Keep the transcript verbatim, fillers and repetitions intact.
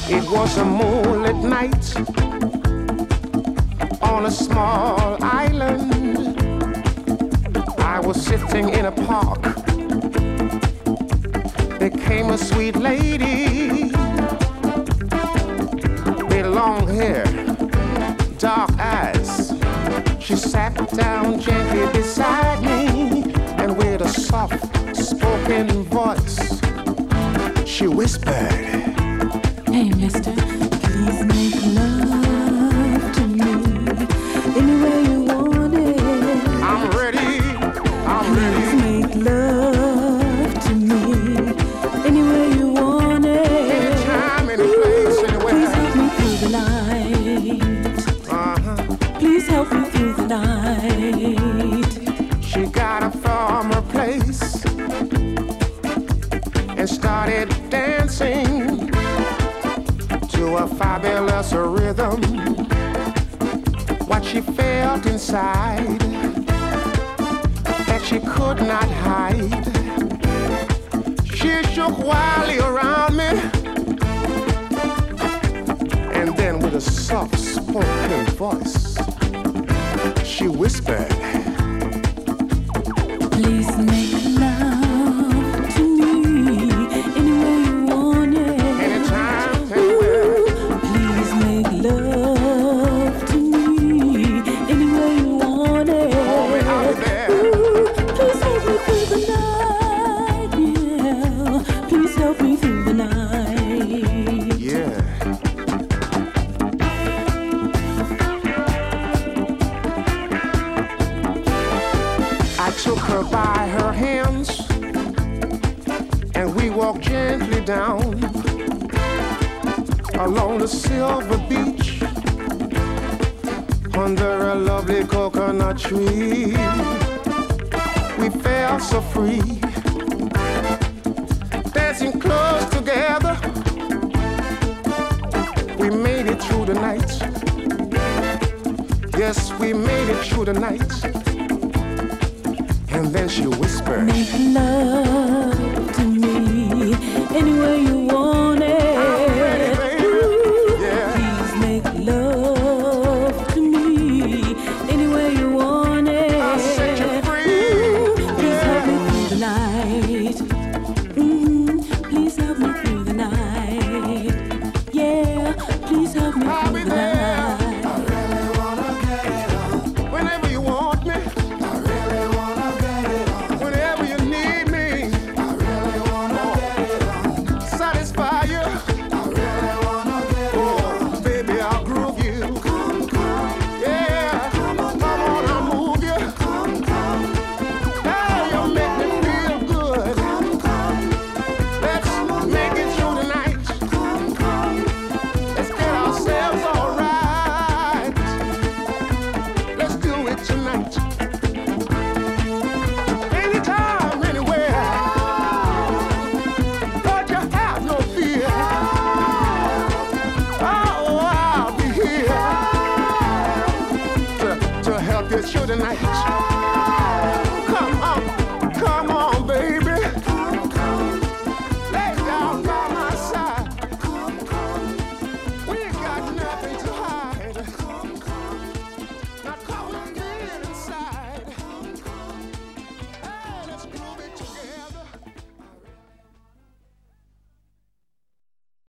It was a moonlit night on a small island. I was sitting in a park. There came a sweet lady with long hair, dark eyes. She sat down gently beside me, and with a soft spoken voice, she whispered, "Hey, mister, please make love to me any way you want it. I'm ready, I'm Please ready. make love to me any way you want it. Anytime, any place, Please anywhere. help me through the night. Uh-huh. Please help me through the night. She got up from her place and started dancing to a fabulous rhythm. What she felt inside that she could not hide. She shook wildly around me, and then with a soft spoken voice, she whispered, Please make love to me any way you want it. anytime, anywhere. Please make love to me any way you want it. Call me out of there. Please help me through the night, yeah. Please help me through the night. Yeah. I took her by her hands and we walked gently down along the silver beach under a lovely coconut tree. We felt so free, dancing close together. We made it through the night. Yes, we made it through the night. And then she whispered, Make love to me any way you want it. I'm ready, baby. Yeah. Please make love to me any way you want it. I'll set you free. Please Yeah. help me through the night. Mm, please help me through the night. Yeah, please help me I'll through be the there. night. Whenever you want me, whenever you need me, satisfy you. Oh, baby, I'll groove you. Yeah, come on, I'll move you. Hey, you make me feel good. Let's make it through the night. Let's get ourselves all right. Let's do it tonight. Anytime, anywhere. Lord, you have no fear. Oh, I'll be here to, to help you through the night.